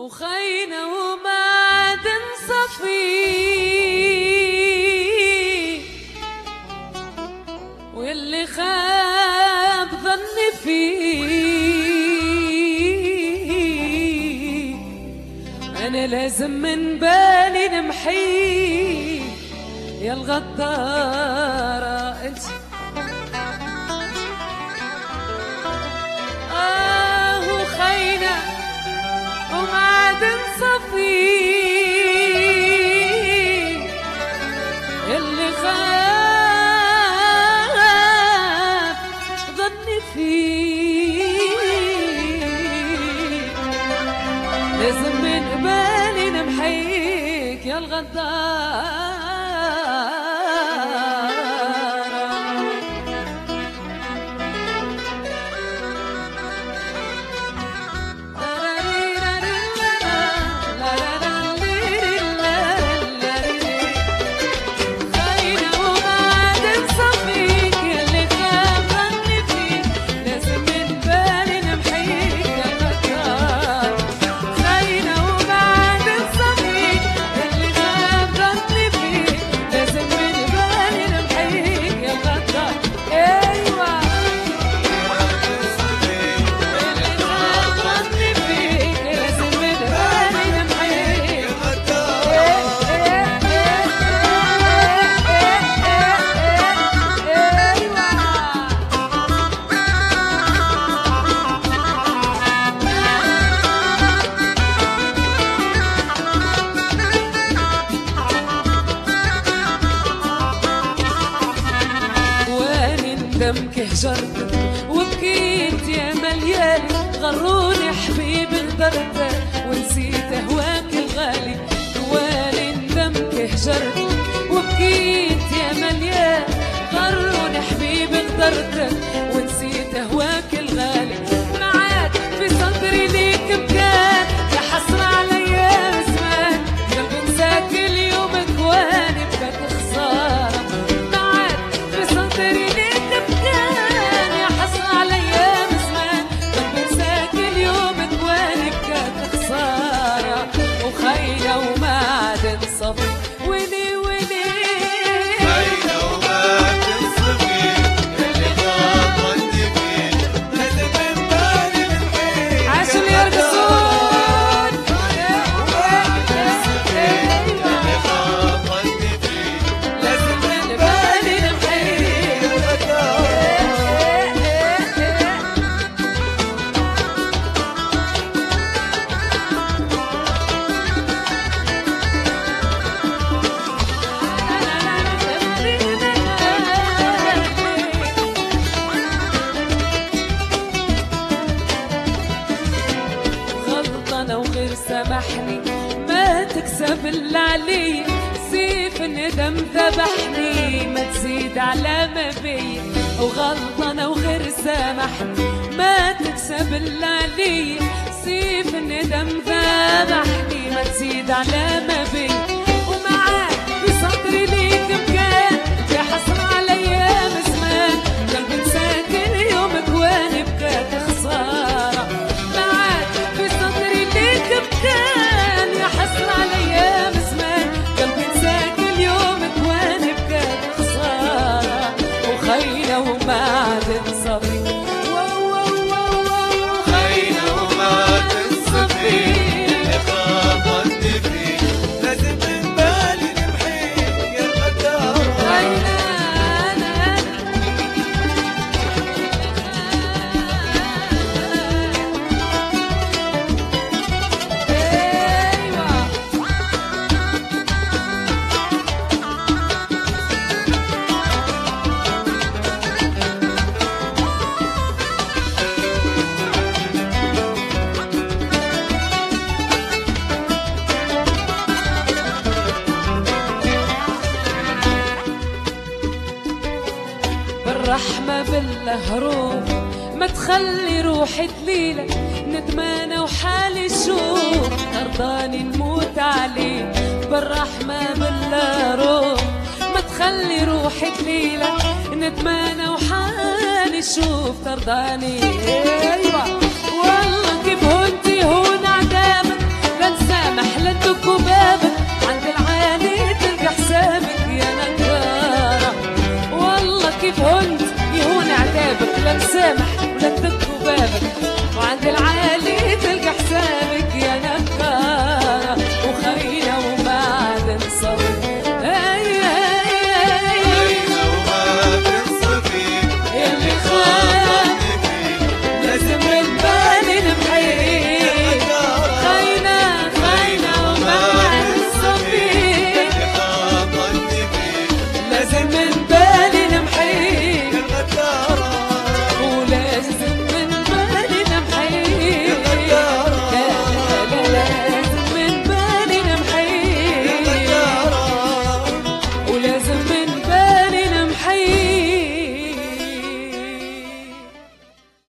وخينا ومعدن صفي واللي خاب ظني فيه أنا لازم من بالي نمحيه يا الغدارة انت. وخينا ومعدن صفي اللي خاف ظني فيه لازم من قبالي نمحيك يا الغدارة. دمك هجرت وبكيت يا مليان غروني حبيبي غدرت ونسيت هواك الغالي. وين دمك هجرت وبكيت يا مليان غروني حبيبي غدرت ونسيت هواك الغالي. معاك في صدري ليك مكان يا حسرة عليا زمان قلبي نساك اليوم كواني بكت خسارة. معاك في صدري وخينا ومعدن صفي ولي ولي خينا ومعدن صفي اللي خاف ظني فيه لازم من بالي نمحيه عاشوا يرقصون خينا ومعدن صفي اللي خاف ظني فيه لازم من بالي نمحيه. سامحني ما تكسب اللي علي سيف الندم ذبحني ما تزيد على ما بي. وغلطانة وغير سامحني ما تكسب اللي علي سيف الندم ذبحني ما تزيد على ما بي. ومعاك في صدري ليك مكان يا حسرة عليا زمان قلبي نساك اليوم كواني بكات خسارة. معاك في صدري ليك مكان يا حسرة عليا زمان قلبي نساك اليوم كواني بكات خسارة. وخينا ومعدن صفي خينا ومعدن صفي اللي خاف ظني فيه لازم من بالي نمحيه يا الغدارة. بالرحمة بالهروب ما تخلي روحي دليلة ندمانة وحالي شوف أرضاني نموت عليه. بالرحمة بالهروب ما تخلي روحي دليلة ندمانة وحالي شوف ترضاني. أيوة والله كيف هنت